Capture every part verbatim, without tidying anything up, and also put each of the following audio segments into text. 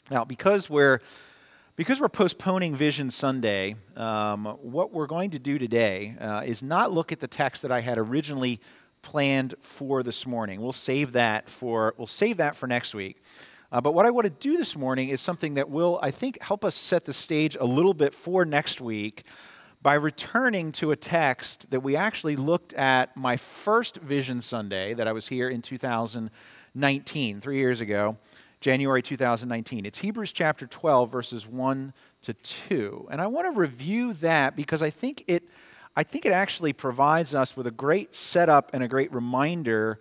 Now, because we're because we're postponing Vision Sunday, um, what we're going to do today uh, is not look at the text that I had originally planned for this morning. We'll save that for we'll save that for next week. Uh, but what I want to do this morning is something that will, I think, help us set the stage a little bit for next week by returning to a text that we actually looked at my first Vision Sunday that I was here in two thousand nineteen, three years ago. January two thousand nineteen. It's Hebrews chapter twelve, verses one to two. And I want to review that because I think it I think it actually provides us with a great setup and a great reminder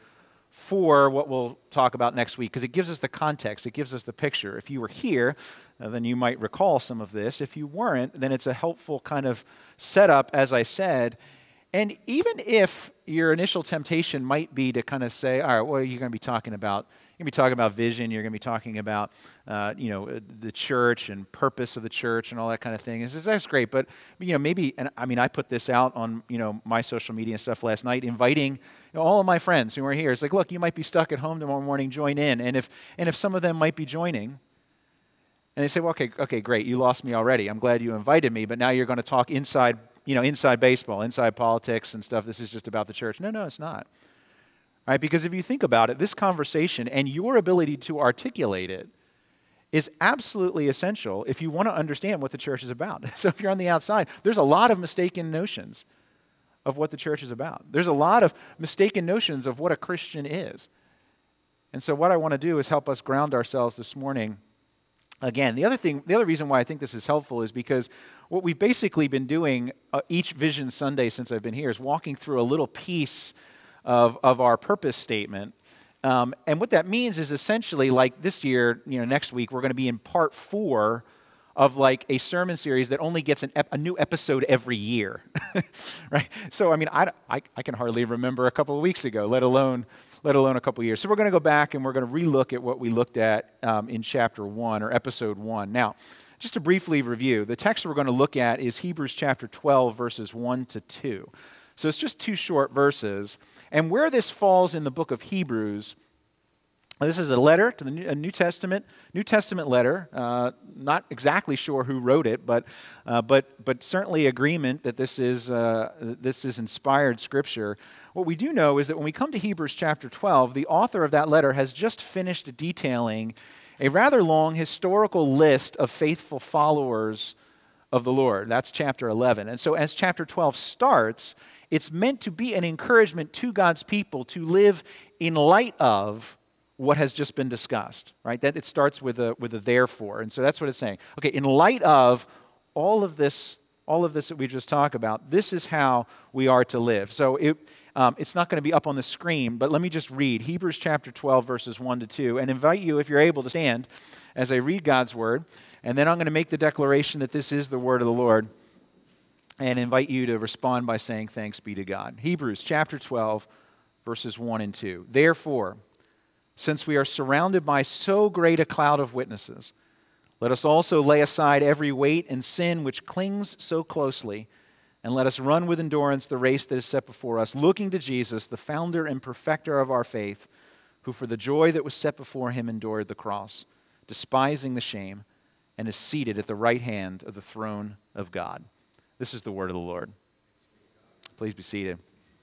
for what we'll talk about next week, because it gives us the context, it gives us the picture. If you were here, uh, then you might recall some of this. If you weren't, then it's a helpful kind of setup, as I said. And even if your initial temptation might be to kind of say, all right, well, you're going to be talking about You're going to be talking about vision. You're going to be talking about, uh, you know, the church and purpose of the church and all that kind of thing. It's, that's great, but you know, maybe. And I mean, I put this out on you know my social media and stuff last night, inviting you know, all of my friends who are here. It's like, look, you might be stuck at home tomorrow morning. Join in, and if and if some of them might be joining, and they say, well, okay, okay, great, you lost me already. I'm glad you invited me, but now you're going to talk inside, you know, inside baseball, inside politics and stuff. This is just about the church. No, no, it's not. Right? Because if you think about it, this conversation and your ability to articulate it is absolutely essential if you want to understand what the church is about. So if you're on the outside, there's a lot of mistaken notions of what the church is about. There's a lot of mistaken notions of what a Christian is. And so what I want to do is help us ground ourselves this morning. Again, the other thing, the other reason why I think this is helpful is because what we've basically been doing uh, each Vision Sunday since I've been here is walking through a little piece Of, of our purpose statement. Um, and what that means is essentially like this year, you know, next week, we're going to be in part four of like a sermon series that only gets an ep- a new episode every year, right? So, I mean, I, I, I can hardly remember a couple of weeks ago, let alone let alone a couple of years. So we're going to go back and we're going to relook at what we looked at um, in chapter one or episode one. Now, just to briefly review, the text we're going to look at is Hebrews chapter twelve, verses one to two. So it's just two short verses. And where this falls in the book of Hebrews, this is a letter to the New, a New Testament, New Testament letter. Uh, not exactly sure who wrote it, but uh, but but certainly agreement that this is uh, this is inspired scripture. What we do know is that when we come to Hebrews chapter twelve, the author of that letter has just finished detailing a rather long historical list of faithful followers of the Lord. That's chapter eleven. And so as chapter twelve starts, it's meant to be an encouragement to God's people to live in light of what has just been discussed, right? That it starts with a with a therefore. And so that's what it's saying. Okay, in light of all of this, all of this that we just talked about, this is how we are to live. So it um, it's not going to be up on the screen, but let me just read Hebrews chapter twelve, verses one to two, and invite you, if you're able, to stand as I read God's word. And then I'm going to make the declaration that this is the word of the Lord, and invite you to respond by saying, thanks be to God. Hebrews chapter twelve, verses one and two. Therefore, since we are surrounded by so great a cloud of witnesses, let us also lay aside every weight and sin which clings so closely, and let us run with endurance the race that is set before us, looking to Jesus, the founder and perfecter of our faith, who for the joy that was set before him endured the cross, despising the shame, and is seated at the right hand of the throne of God. This is the word of the Lord. Please be seated.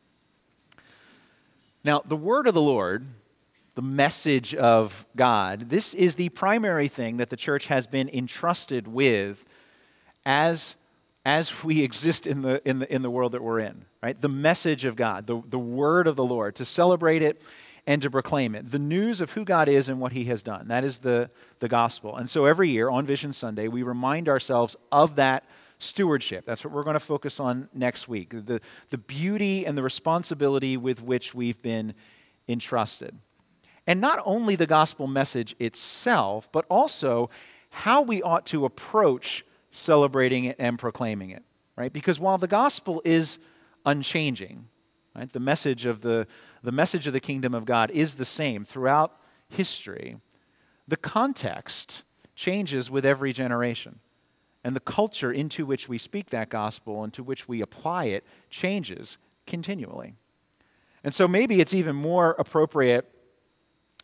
Now, the word of the Lord, the message of God, this is the primary thing that the church has been entrusted with as, as we exist in the, in the, in the world that we're in, right? The message of God, the, the word of the Lord, to celebrate it and to proclaim it. The news of who God is and what he has done. That is the, the gospel. And so every year on Vision Sunday, we remind ourselves of that stewardship. That's what we're going to focus on next week. The, the beauty and the responsibility with which we've been entrusted. And not only the gospel message itself, but also how we ought to approach celebrating it and proclaiming it, right? Because while the gospel is unchanging, right, the message of the, the message of the kingdom of God is the same throughout history, the context changes with every generation. And the culture into which we speak that gospel and to which we apply it changes continually. And so maybe it's even more appropriate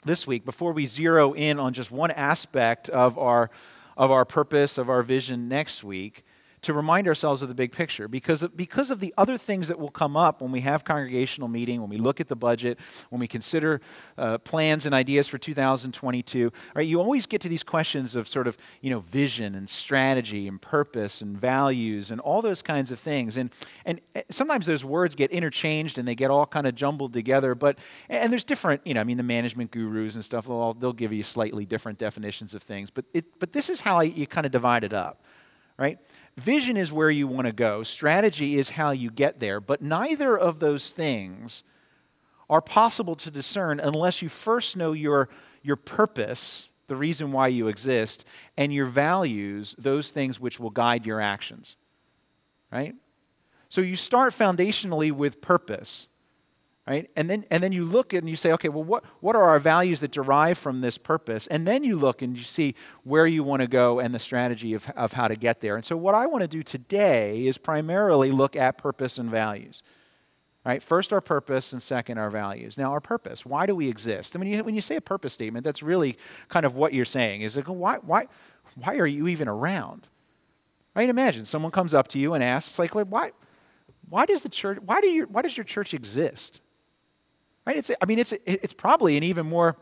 this week, before we zero in on just one aspect of our, of our purpose, of our vision next week, to remind ourselves of the big picture, because of, because of the other things that will come up when we have congregational meeting, when we look at the budget, when we consider uh, plans and ideas for two thousand twenty-two. Right? You always get to these questions of sort of, you know, vision and strategy and purpose and values and all those kinds of things. And and sometimes those words get interchanged and they get all kind of jumbled together. But and there's different, you know, I mean, the management gurus and stuff, they'll, they'll give you slightly different definitions of things. But it but this is how you kind of divide it up, right? Vision is where you want to go. Strategy is how you get there. But neither of those things are possible to discern unless you first know your, your purpose, the reason why you exist, and your values, those things which will guide your actions. Right? So you start foundationally with purpose. Right? And then and then you look and you say, okay, well, what, what are our values that derive from this purpose? And then you look and you see where you want to go and the strategy of, of how to get there. And so what I want to do today is primarily look at purpose and values. Right? First, our purpose, and second, our values. Now, our purpose, why do we exist? I mean, you, when you say a purpose statement, that's really kind of what you're saying. Is like, why, why, why are you even around? Right? Imagine someone comes up to you and asks, like, why, why does the church, why do you, why does your church exist? Right? It's, I mean, it's, it's probably an even more,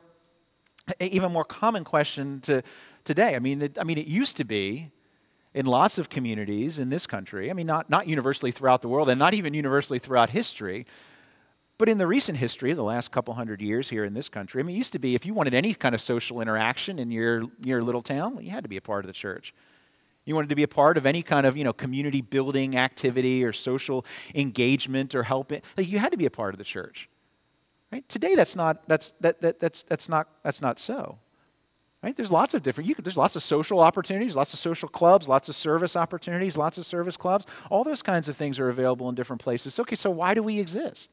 even more common question to today. I mean, it, I mean, it used to be in lots of communities in this country. I mean, not, not universally throughout the world, and not even universally throughout history, but in the recent history, the last couple hundred years here in this country. I mean, it used to be if you wanted any kind of social interaction in your your little town, well, you had to be a part of the church. You wanted to be a part of any kind of, you know, community building activity or social engagement or helping. Like, you had to be a part of the church. Right? Today, that's not that's that, that that's that's not that's not so. Right? There's lots of different. You could, there's lots of social opportunities, lots of social clubs, lots of service opportunities, lots of service clubs. All those kinds of things are available in different places. Okay, so why do we exist?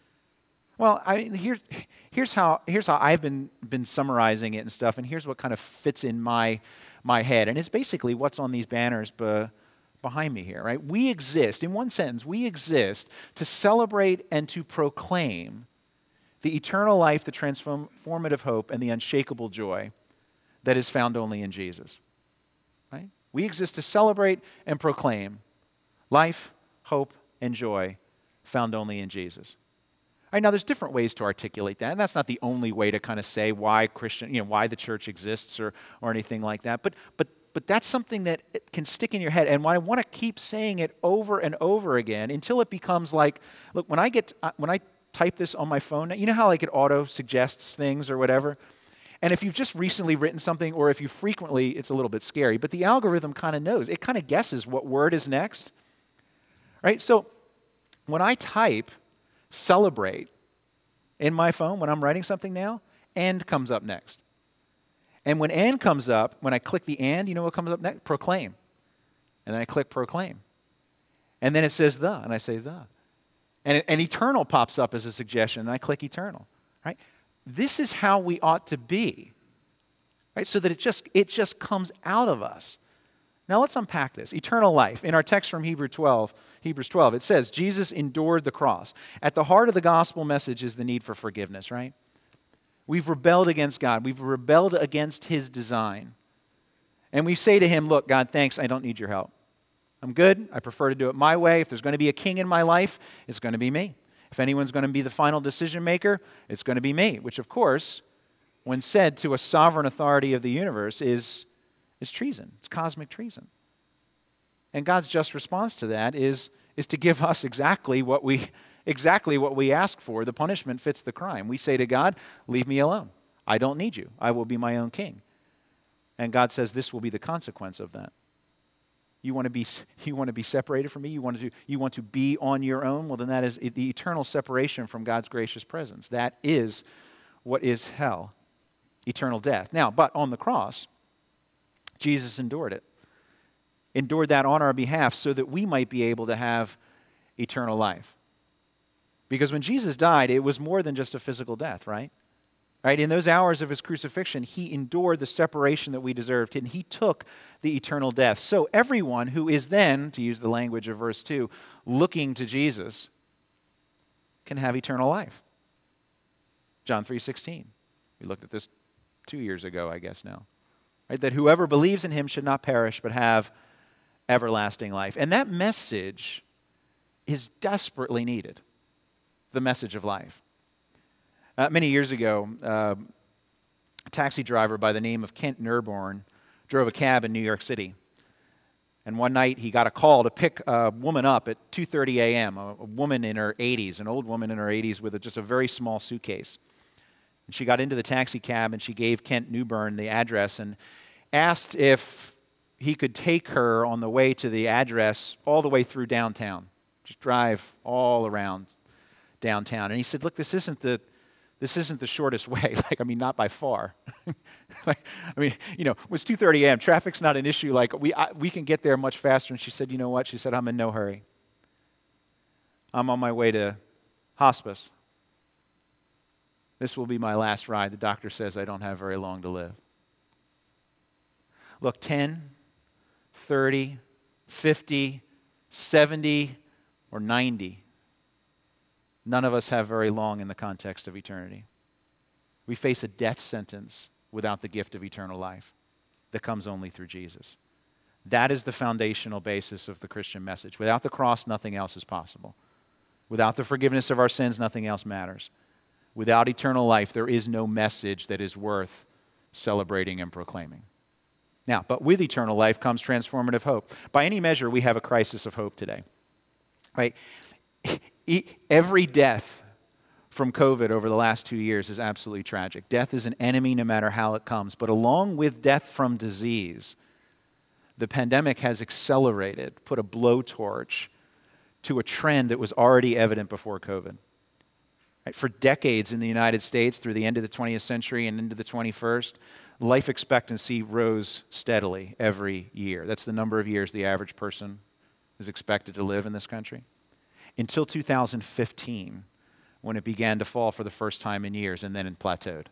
Well, I here, here's how here's how I've been been summarizing it and stuff, and here's what kind of fits in my my head, and it's basically what's on these banners be, behind me here. Right? We exist in one sentence. We exist to celebrate and to proclaim the eternal life, the transformative hope, and the unshakable joy that is found only in Jesus. Right? We exist to celebrate and proclaim life, hope, and joy found only in Jesus. All right, now, there's different ways to articulate that, and that's not the only way to kind of say why Christian, you know, why the church exists or or anything like that. But but but that's something that it can stick in your head, and I want to keep saying it over and over again until it becomes like, look, when I get when I type this on my phone, you know how like it auto suggests things or whatever? And if you've just recently written something, or if you frequently, it's a little bit scary, but the algorithm kind of knows. It kind of guesses what word is next. Right? So when I type celebrate in my phone, when I'm writing something now, and comes up next. And when and comes up, when I click the and, you know what comes up next? Proclaim. And then I click proclaim. And then it says the, and I say the. And, and eternal pops up as a suggestion, and I click eternal, right? This is how we ought to be, right? So that it just it just comes out of us. Now let's unpack this. Eternal life. In our text from Hebrew twelve, Hebrews twelve, it says, Jesus endured the cross. At the heart of the gospel message is the need for forgiveness, right? We've rebelled against God. We've rebelled against His design. And we say to Him, look, God, thanks, I don't need your help. I'm good. I prefer to do it my way. If there's going to be a king in my life, it's going to be me. If anyone's going to be the final decision maker, it's going to be me, which, of course, when said to a sovereign authority of the universe, is, is treason. It's cosmic treason. And God's just response to that is, is to give us exactly what we exactly what we ask for. The punishment fits the crime. We say to God, leave me alone. I don't need you. I will be my own king. And God says this will be the consequence of that. You want to be you want to be separated from me? You want to do, you want to be on your own? Well, then that is the eternal separation from God's gracious presence. That is what is hell, eternal death. Now, but on the cross, Jesus endured it. Endured that on our behalf so that we might be able to have eternal life. Because when Jesus died, it was more than just a physical death, right? Right? In those hours of His crucifixion, He endured the separation that we deserved, and He took the eternal death. So everyone who is then, to use the language of verse two, looking to Jesus, can have eternal life. John three sixteen. We looked at this two years ago, I guess now. Right? That whoever believes in him should not perish, but have everlasting life. And that message is desperately needed, the message of life. Uh, many years ago, uh, a taxi driver by the name of Kent Nurborn drove a cab in New York City. And one night he got a call to pick a woman up at two thirty a.m., a, a woman in her eighties, an old woman in her eighties with a, just a very small suitcase. And she got into the taxi cab and she gave Kent Newburn the address and asked if he could take her on the way to the address all the way through downtown. Just drive all around downtown. And he said, look, this isn't the this isn't the shortest way. Like, I mean, not by far. like, I mean, you know, it was two thirty a.m. Traffic's not an issue. Like, we I, we can get there much faster. And she said, you know what? She said, I'm in no hurry. I'm on my way to hospice. This will be my last ride. The doctor says I don't have very long to live. Look, ten, thirty, fifty, seventy, or ninety. None of us have very long in the context of eternity. We face a death sentence without the gift of eternal life that comes only through Jesus. That is the foundational basis of the Christian message. Without the cross, nothing else is possible. Without the forgiveness of our sins, nothing else matters. Without eternal life, there is no message that is worth celebrating and proclaiming. Now, but with eternal life comes transformative hope. By any measure, we have a crisis of hope today. Right? Every death from COVID over the last two years is absolutely tragic. Death is an enemy no matter how it comes. But along with death from disease, the pandemic has accelerated, put a blowtorch to a trend that was already evident before COVID. Right? For decades in the United States, through the end of the twentieth century and into the twenty-first, life expectancy rose steadily every year. That's the number of years the average person is expected to live in this country. Until two thousand fifteen, when it began to fall for the first time in years, and then it plateaued.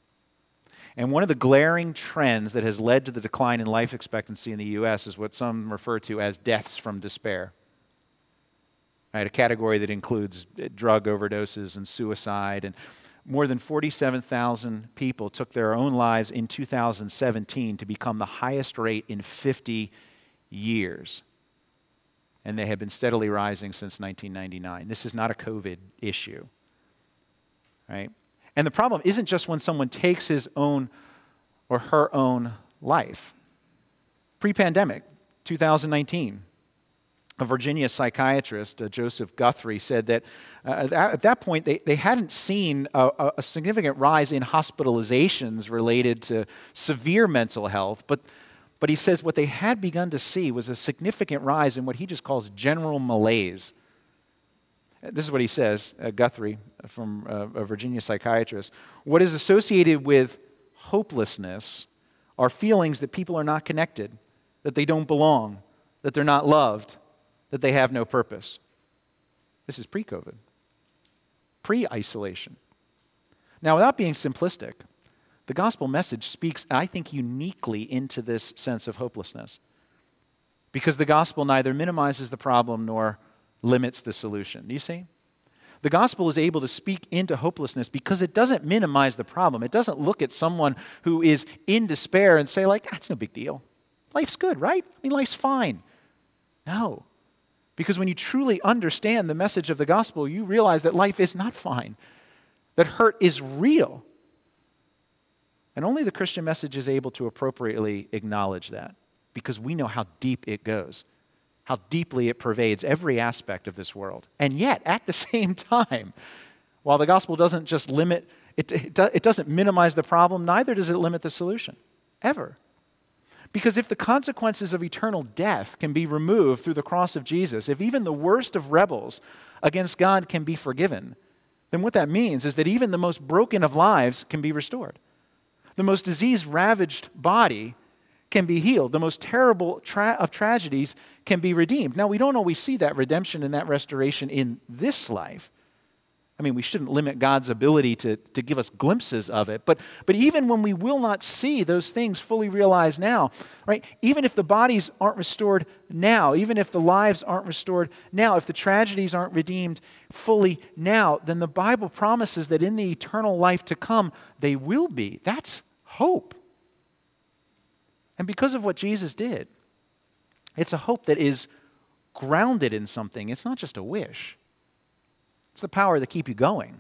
And one of the glaring trends that has led to the decline in life expectancy in the U S is what some refer to as deaths from despair. Right, a category that includes drug overdoses and suicide. And more than forty-seven thousand people took their own lives in two thousand seventeen to become the highest rate in fifty years. And they have been steadily rising since nineteen ninety-nine. This is not a COVID issue, right? And the problem isn't just when someone takes his own or her own life. Pre-pandemic, two thousand nineteen, a Virginia psychiatrist, uh, Joseph Guthrie, said that uh, at that point they, they hadn't seen a, a significant rise in hospitalizations related to severe mental health, but But he says what they had begun to see was a significant rise in what he just calls general malaise. This is what he says, uh, Guthrie, from uh, a Virginia psychiatrist. What is associated with hopelessness are feelings that people are not connected, that they don't belong, that they're not loved, that they have no purpose. This is pre-COVID, pre-isolation. Now, without being simplistic, the gospel message speaks, I think, uniquely into this sense of hopelessness, because the gospel neither minimizes the problem nor limits the solution. Do you see? The gospel is able to speak into hopelessness because it doesn't minimize the problem. It doesn't look at someone who is in despair and say, like, that's no big deal. Life's good, right? I mean, life's fine. No. Because when you truly understand the message of the gospel, you realize that life is not fine, that hurt is real. And only the Christian message is able to appropriately acknowledge that, because we know how deep it goes, how deeply it pervades every aspect of this world. And yet, at the same time, while the gospel doesn't just limit, it, it, it doesn't minimize the problem, neither does it limit the solution, ever. Because if the consequences of eternal death can be removed through the cross of Jesus, if even the worst of rebels against God can be forgiven, then what that means is that even the most broken of lives can be restored. The most disease-ravaged body can be healed. The most terrible tra- of tragedies can be redeemed. Now, we don't always see that redemption and that restoration in this life. I mean, we shouldn't limit God's ability to, to give us glimpses of it. But, but even when we will not see those things fully realized now, right? Even if the bodies aren't restored now, even if the lives aren't restored now, if the tragedies aren't redeemed fully now, then the Bible promises that in the eternal life to come, they will be. That's hope. And because of what Jesus did, it's a hope that is grounded in something. It's not just a wish. It's the power that keep you going.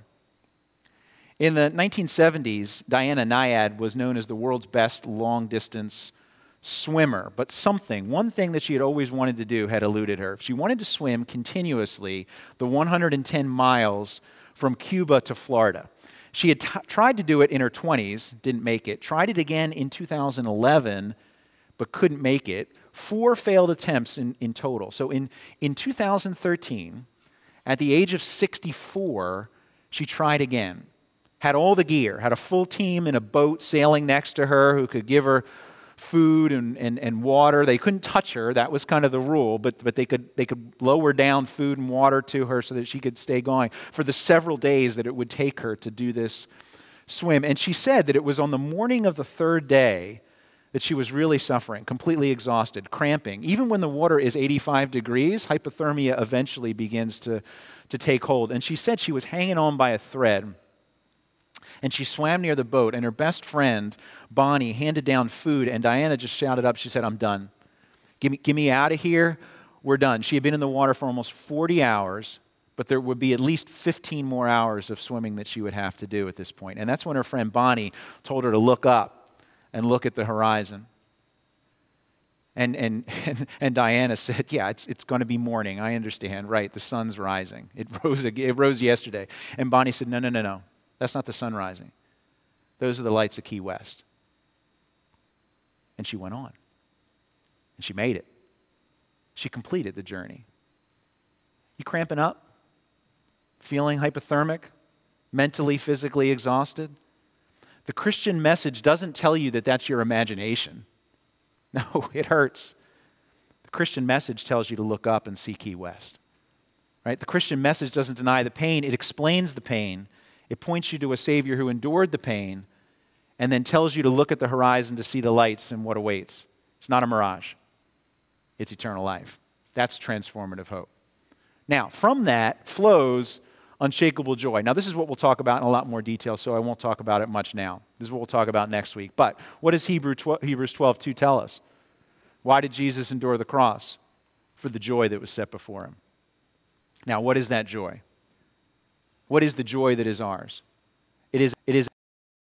In the nineteen seventies, Diana Nyad was known as the world's best long-distance swimmer. But something, one thing that she had always wanted to do had eluded her. She wanted to swim continuously the one hundred ten miles from Cuba to Florida. She had t- tried to do it in her twenties, didn't make it. Tried it again in two thousand eleven, but couldn't make it. Four failed attempts in, in total. So in, in two thousand thirteen, at the age of sixty-four, she tried again. Had all the gear, had a full team in a boat sailing next to her who could give her food and, and, and water. They couldn't touch her. That was kind of the rule, but, but they could they could lower down food and water to her so that she could stay going for the several days that it would take her to do this swim. And she said that it was on the morning of the third day that she was really suffering, completely exhausted, cramping. Even when the water is eighty-five degrees, hypothermia eventually begins to, to take hold. And she said she was hanging on by a thread. And she swam near the boat, and her best friend, Bonnie, handed down food, and Diana just shouted up, she said, "I'm done. Get me, get me out of here. We're done." She had been in the water for almost forty hours, but there would be at least fifteen more hours of swimming that she would have to do at this point. And that's when her friend Bonnie told her to look up and look at the horizon. And and and, and Diana said, "Yeah, it's it's going to be morning. I understand. Right, the sun's rising. It rose it rose yesterday." And Bonnie said, "No, no, no, no. That's not the sun rising. Those are the lights of Key West." And she went on. And she made it. She completed the journey. You cramping up? Feeling hypothermic? Mentally, physically exhausted? The Christian message doesn't tell you that that's your imagination. No, it hurts. The Christian message tells you to look up and see Key West. Right? The Christian message doesn't deny the pain. It explains the pain. It points you to a Savior who endured the pain and then tells you to look at the horizon to see the lights and what awaits. It's not a mirage. It's eternal life. That's transformative hope. Now, from that flows unshakable joy. Now, this is what we'll talk about in a lot more detail, so I won't talk about it much now. This is what we'll talk about next week. But what does Hebrews twelve two tell us? Why did Jesus endure the cross? For the joy that was set before him. Now, what is that joy? What is the joy that is ours? It is, it is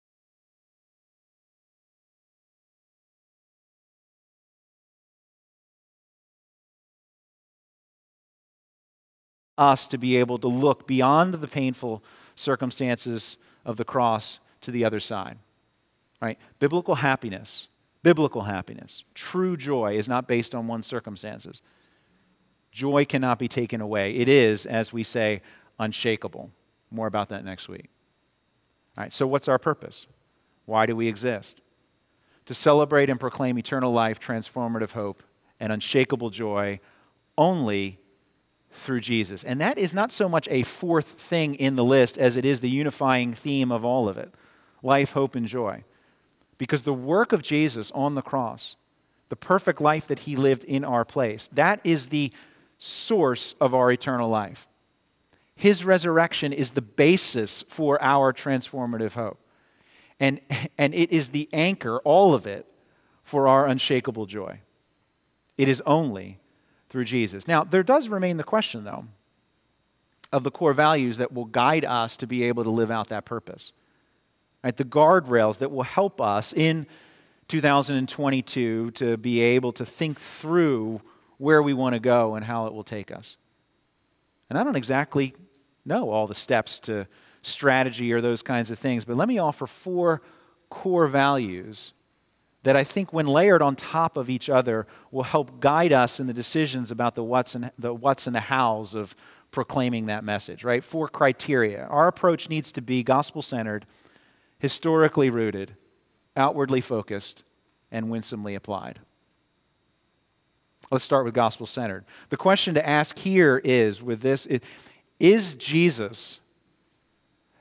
us to be able to look beyond the painful circumstances of the cross to the other side. Right? Biblical happiness, biblical happiness, true joy is not based on one's circumstances. Joy cannot be taken away. It is, as we say, unshakable. More about that next week. All right, so what's our purpose? Why do we exist? To celebrate and proclaim eternal life, transformative hope, and unshakable joy only through Jesus. And that is not so much a fourth thing in the list as it is the unifying theme of all of it. Life, hope, and joy. Because the work of Jesus on the cross, the perfect life that he lived in our place, that is the source of our eternal life. His resurrection is the basis for our transformative hope. And, and it is the anchor, all of it, for our unshakable joy. It is only through Jesus. Now, there does remain the question, though, of the core values that will guide us to be able to live out that purpose. Right? The guardrails that will help us in two thousand twenty-two to be able to think through where we want to go and how it will take us. And I don't exactly know all the steps to strategy or those kinds of things, but let me offer four core values that I think when layered on top of each other will help guide us in the decisions about the what's and the what's and the hows of proclaiming that message, right? Four criteria. Our approach needs to be gospel-centered, historically rooted, outwardly focused, and winsomely applied. Let's start with gospel-centered. The question to ask here is, with this, is Jesus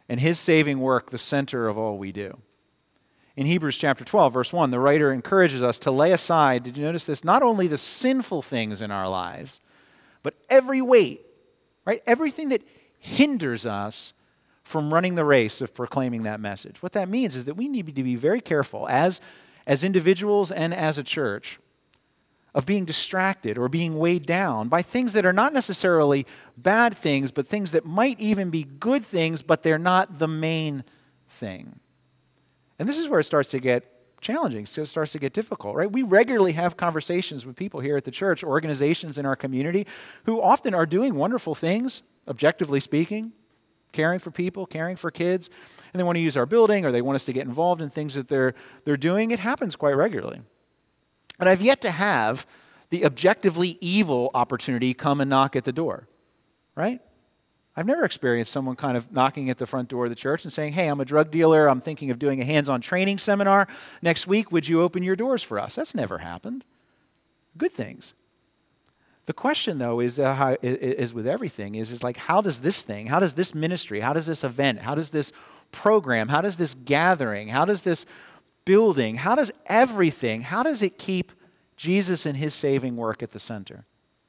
and his saving work the center of all we do. In Hebrews chapter twelve, verse one, the writer encourages us to lay aside, did you notice this, not only the sinful things in our lives, but every weight, right? Everything that hinders us from running the race of proclaiming that message. What that means is that we need to be very careful as, as individuals and as a church of being distracted or being weighed down by things that are not necessarily bad things, but things that might even be good things, but they're not the main thing. And this is where it starts to get challenging, so it starts to get difficult, right? We regularly have conversations with people here at the church, organizations in our community, who often are doing wonderful things, objectively speaking, caring for people, caring for kids, and they want to use our building or they want us to get involved in things that they're they're doing. It happens quite regularly. And I've yet to have the objectively evil opportunity come and knock at the door, right? I've never experienced someone kind of knocking at the front door of the church and saying, hey, I'm a drug dealer. I'm thinking of doing a hands-on training seminar next week. Would you open your doors for us? That's never happened. Good things. The question, though, is, uh, how, is with everything, is, is like, how does this thing, how does this ministry, how does this event, how does this program, how does this gathering, how does this building, how does everything, how does it keep Jesus and his saving work at the center?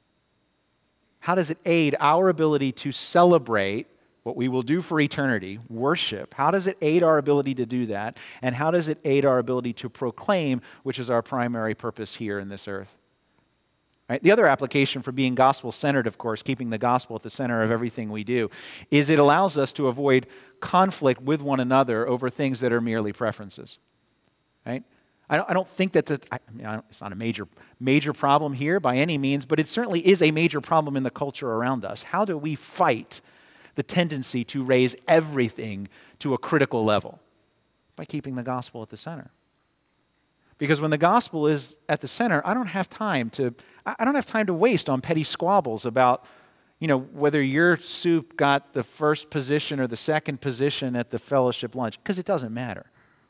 How does it aid our ability to celebrate what we will do for eternity, worship? How does it aid our ability to do that? And how does it aid our ability to proclaim, which is our primary purpose here in this earth? Right? The other application for being gospel-centered, of course, keeping the gospel at the center of everything we do, is it allows us to avoid conflict with one another over things that are merely preferences. Right? I don't, I don't think that's a, I mean, I it's not a major, major problem here by any means, but it certainly is a major problem in the culture around us. How do we fight the tendency to raise everything to a critical level? By keeping the gospel at the center. Because when the gospel is at the center, I don't have time to, I don't have time to waste on petty squabbles about, you know, whether your soup got the first position or the second position at the fellowship lunch, because it doesn't matter.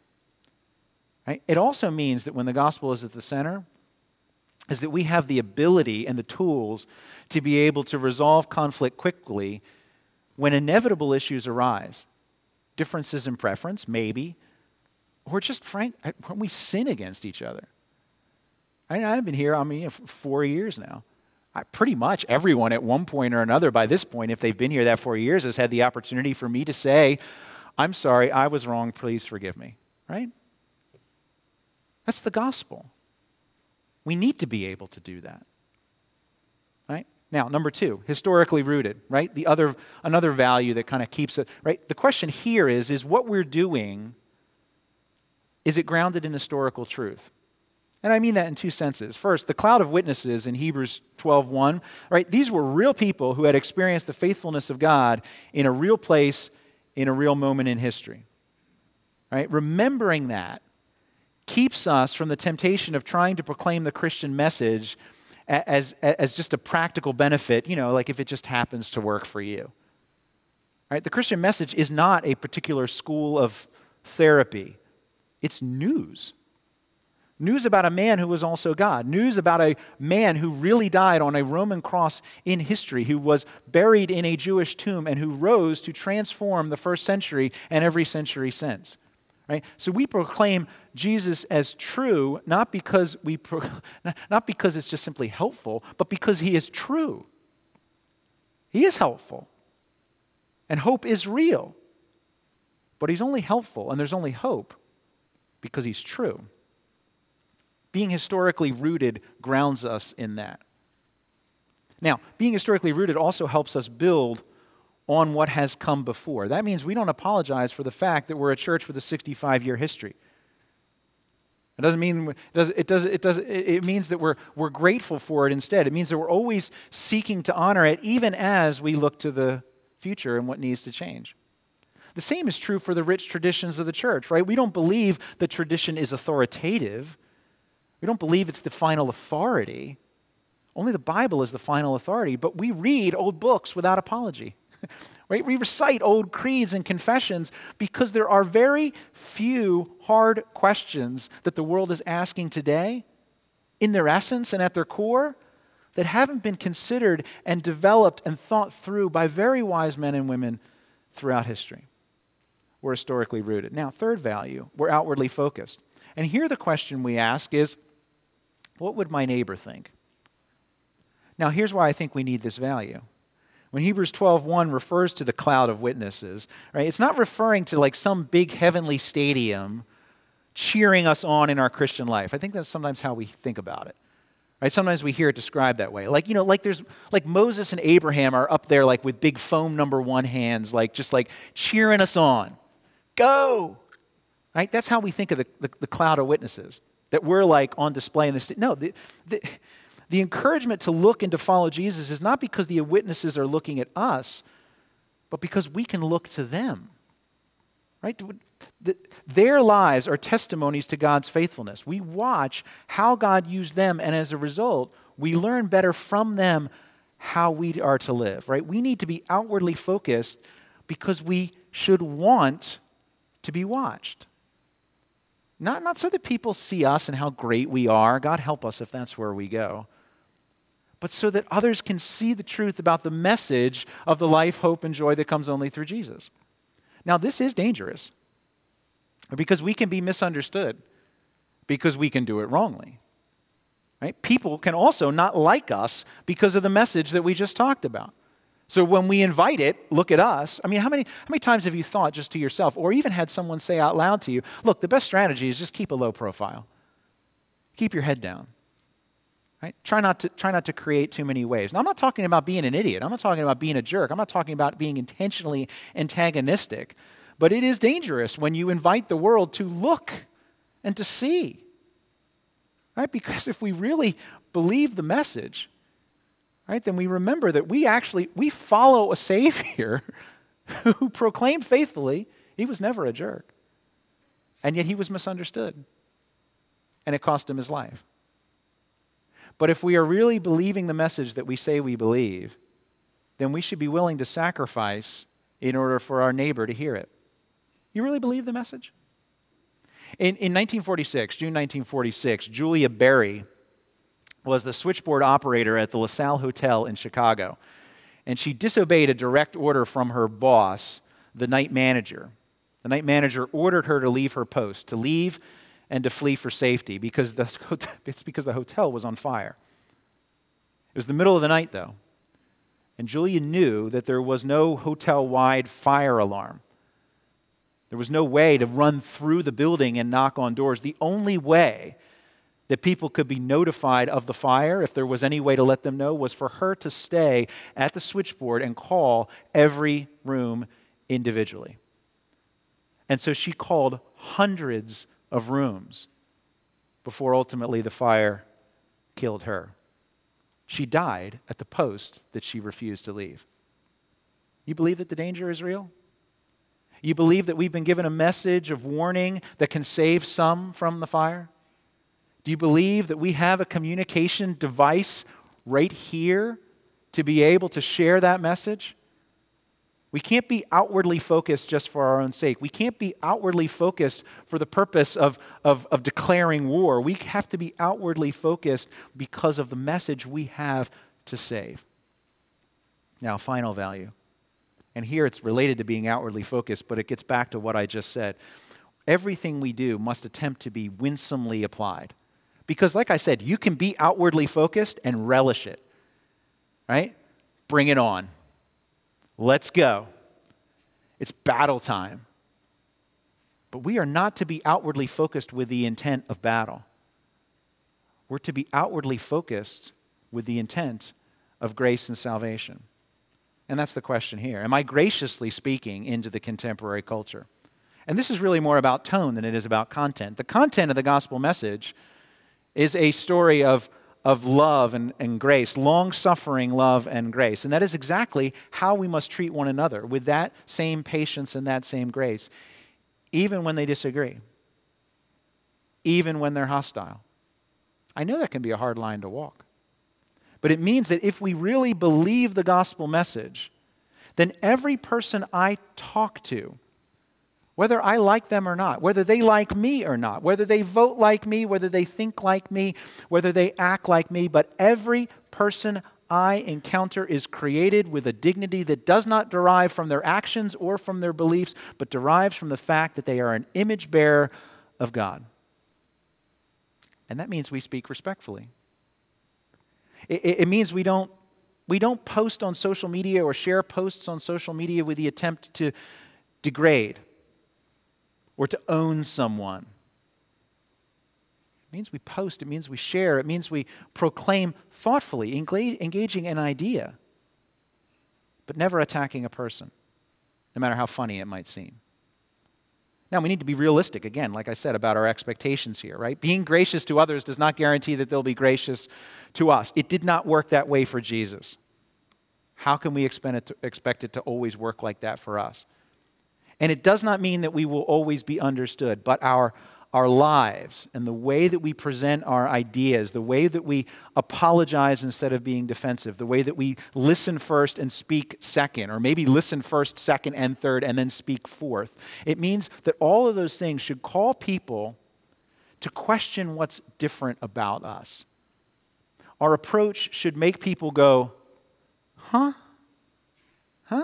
Right? It also means that when the gospel is at the center, is that we have the ability and the tools to be able to resolve conflict quickly when inevitable issues arise. Differences in preference, maybe, or just frank, when we sin against each other. I mean, I've been here, I mean, for four years now. I, pretty much everyone at one point or another by this point, if they've been here that four years, has had the opportunity for me to say, I'm sorry, I was wrong, please forgive me, right? That's the gospel. We need to be able to do that. Right? Now, number two, historically rooted, right? The other, another value that kind of keeps it, right? The question here is, is what we're doing, is it grounded in historical truth? And I mean that in two senses. First, the cloud of witnesses in Hebrews twelve one, right? These were real people who had experienced the faithfulness of God in a real place, in a real moment in history. Right? Remembering that keeps us from the temptation of trying to proclaim the Christian message as, as just a practical benefit, you know, like if it just happens to work for you. Right? The Christian message is not a particular school of therapy. It's news. News about a man who was also God. News about a man who really died on a Roman cross in history, who was buried in a Jewish tomb, and who rose to transform the first century and every century since. Right? So we proclaim Jesus as true, not because we pro- not because it's just simply helpful, but because he is true. He is helpful. And hope is real. But he's only helpful, and there's only hope because he's true. Being historically rooted grounds us in that. Now, being historically rooted also helps us build on what has come before. That means we don't apologize for the fact that we're a church with a sixty-five-year history. It doesn't mean it does. It does. It does. It means that we're we're grateful for it instead. It means that we're always seeking to honor it, even as we look to the future and what needs to change. The same is true for the rich traditions of the church, right? We don't believe that tradition is authoritative. We don't believe it's the final authority. Only the Bible is the final authority. But we read old books without apology. Right? We recite old creeds and confessions because there are very few hard questions that the world is asking today, in their essence and at their core, that haven't been considered and developed and thought through by very wise men and women throughout history. we're historically rooted. Now, third value, we're outwardly focused. And here the question we ask is, what would my neighbor think? Now, here's why I think we need this value. When Hebrews twelve one refers to the cloud of witnesses, right, it's not referring to like some big heavenly stadium cheering us on in our Christian life. I think that's sometimes how we think about it. Right? Sometimes we hear it described that way. Like, you know, like there's like Moses and Abraham are up there like with big foam number one hands, like just like cheering us on. Go! Right? That's how we think of the, the, the cloud of witnesses, that we're like on display in this. No, the, the, the encouragement to look and to follow Jesus is not because the witnesses are looking at us, but because we can look to them. Right? The, their lives are testimonies to God's faithfulness. We watch how God used them, and as a result, we learn better from them how we are to live. Right? We need to be outwardly focused because we should want to be watched. Not, not so that people see us and how great we are. God help us if that's where we go. But so that others can see the truth about the message of the life, hope, and joy that comes only through Jesus. Now, this is dangerous because we can be misunderstood because we can do it wrongly. Right? People can also not like us because of the message that we just talked about. So when we invite it, look at us. I mean, how many how many times have you thought just to yourself or even had someone say out loud to you, look, the best strategy is just keep a low profile. Keep your head down. Right? Try not to try not to create too many waves. Now, I'm not talking about being an idiot. I'm not talking about being a jerk. I'm not talking about being intentionally antagonistic. But it is dangerous when you invite the world to look and to see. Right? Because if we really believe the message, right, then we remember that we actually we follow a Savior who proclaimed faithfully he was never a jerk. And yet he was misunderstood. And it cost him his life. But if we are really believing the message that we say we believe, then we should be willing to sacrifice in order for our neighbor to hear it. You really believe the message? In, in nineteen forty-six, June nineteen forty-six, Julia Berry was the switchboard operator at the LaSalle Hotel in Chicago. And she disobeyed a direct order from her boss, the night manager. The night manager ordered her to leave her post, to leave and to flee for safety because the, it's because the hotel was on fire. It was the middle of the night, though. And Julia knew that there was no hotel-wide fire alarm. There was no way to run through the building and knock on doors. The only way that people could be notified of the fire, if there was any way to let them know, was for her to stay at the switchboard and call every room individually. And so she called hundreds of rooms before ultimately the fire killed her. She died at the post that she refused to leave. You believe that the danger is real? You believe that we've been given a message of warning that can save some from the fire? Do you believe that we have a communication device right here to be able to share that message? We can't be outwardly focused just for our own sake. We can't be outwardly focused for the purpose of, of, of declaring war. We have to be outwardly focused because of the message we have to save. Now, final value. And here it's related to being outwardly focused, but it gets back to what I just said. Everything we do must attempt to be winsomely applied. Because like I said, you can be outwardly focused and relish it. Right? Bring it on. Let's go. It's battle time. But we are not to be outwardly focused with the intent of battle. We're to be outwardly focused with the intent of grace and salvation. And that's the question here. Am I graciously speaking into the contemporary culture? And this is really more about tone than it is about content. The content of the gospel message is a story of of love and, and grace, long-suffering love and grace. And that is exactly how we must treat one another, with that same patience and that same grace, even when they disagree, even when they're hostile. I know that can be a hard line to walk. But it means that if we really believe the gospel message, then every person I talk to, whether I like them or not, whether they like me or not, whether they vote like me, whether they think like me, whether they act like me, but every person I encounter is created with a dignity that does not derive from their actions or from their beliefs, but derives from the fact that they are an image bearer of God. And that means we speak respectfully. It, it, it means we don't, we don't post on social media or share posts on social media with the attempt to degrade or to own someone. It means we post, it means we share, it means we proclaim thoughtfully, engaging an idea, but never attacking a person, no matter how funny it might seem. Now, we need to be realistic, again, like I said, about our expectations here, right? Being gracious to others does not guarantee that they'll be gracious to us. It did not work that way for Jesus. How can we expect it to, expect it to always work like that for us? And it does not mean that we will always be understood, but our Our lives and the way that we present our ideas, the way that we apologize instead of being defensive, the way that we listen first and speak second, or maybe listen first, second, and third, and then speak fourth. It means that all of those things should call people to question what's different about us. Our approach should make people go, huh? Huh?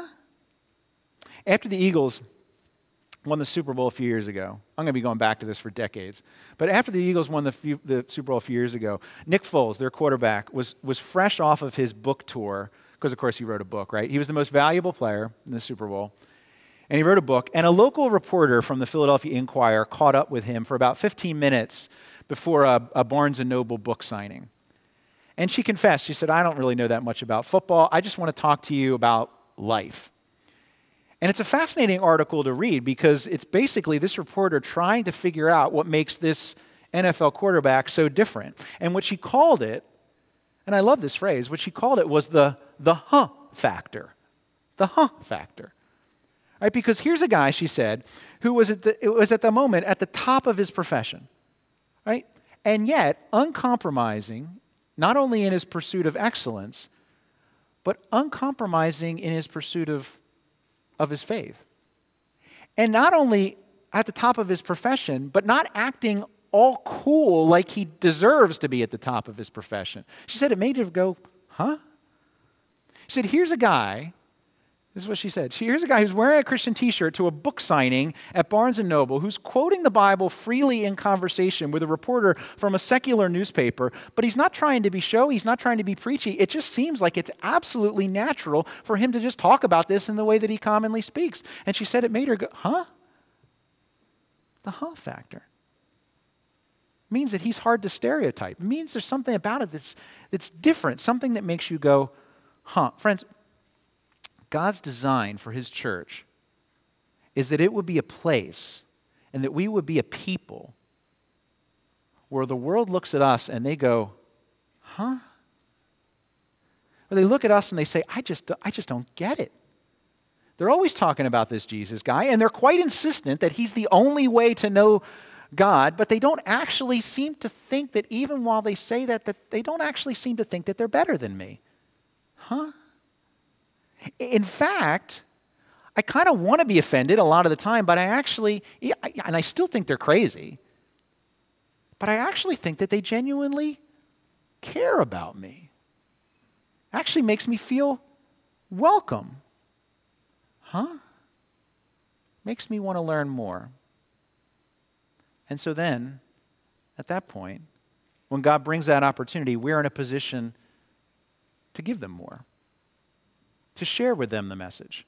After the Eagles won the Super Bowl a few years ago. I'm going to be going back to this for decades. But after the Eagles won the, few, the Super Bowl a few years ago, Nick Foles, their quarterback, was, was fresh off of his book tour, because of course he wrote a book, right? He was the most valuable player in the Super Bowl. And he wrote a book, and a local reporter from the Philadelphia Inquirer caught up with him for about fifteen minutes before a, a Barnes and Noble book signing. And she confessed, she said, I don't really know that much about football. I just want to talk to you about life. And it's a fascinating article to read because it's basically this reporter trying to figure out what makes this N F L quarterback so different. And what she called it, and I love this phrase, what she called it was the, the huh factor. The huh factor. Right? Because here's a guy, she said, who was at the, it was at the moment at the top of his profession. Right? And yet uncompromising, not only in his pursuit of excellence, but uncompromising in his pursuit of of his faith. And not only at the top of his profession, but not acting all cool like he deserves to be at the top of his profession. She said it made her go, huh? She said, here's a guy, this is what she said, here's a guy who's wearing a Christian t-shirt to a book signing at Barnes and Noble, who's quoting the Bible freely in conversation with a reporter from a secular newspaper, but he's not trying to be showy, he's not trying to be preachy. It just seems like it's absolutely natural for him to just talk about this in the way that he commonly speaks. And she said it made her go, huh? The huh factor. It means that he's hard to stereotype. It means there's something about it that's, that's different, something that makes you go, huh. Friends, God's design for his church is that it would be a place and that we would be a people where the world looks at us and they go, huh? Or they look at us and they say, I just, I just don't get it. They're always talking about this Jesus guy, and they're quite insistent that he's the only way to know God, but they don't actually seem to think that even while they say that, that they don't actually seem to think that they're better than me. Huh? In fact, I kind of want to be offended a lot of the time, but I actually, and I still think they're crazy, but I actually think that they genuinely care about me. Actually makes me feel welcome. Huh? Makes me want to learn more. And so then, at that point, when God brings that opportunity, we're in a position to give them more, to share with them the message.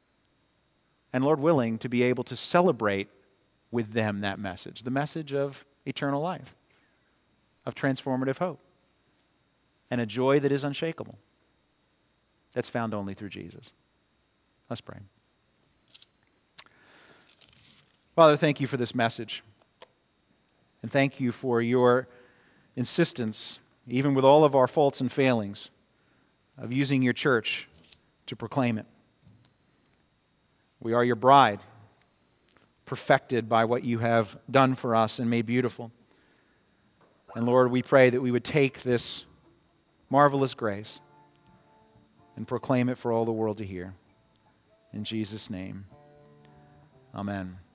And Lord willing, to be able to celebrate with them that message, the message of eternal life, of transformative hope, and a joy that is unshakable, that's found only through Jesus. Let's pray. Father, thank you for this message. And thank you for your insistence, even with all of our faults and failings, of using your church to proclaim it. We are your bride, perfected by what you have done for us and made beautiful. And Lord, we pray that we would take this marvelous grace and proclaim it for all the world to hear. In Jesus' name, amen.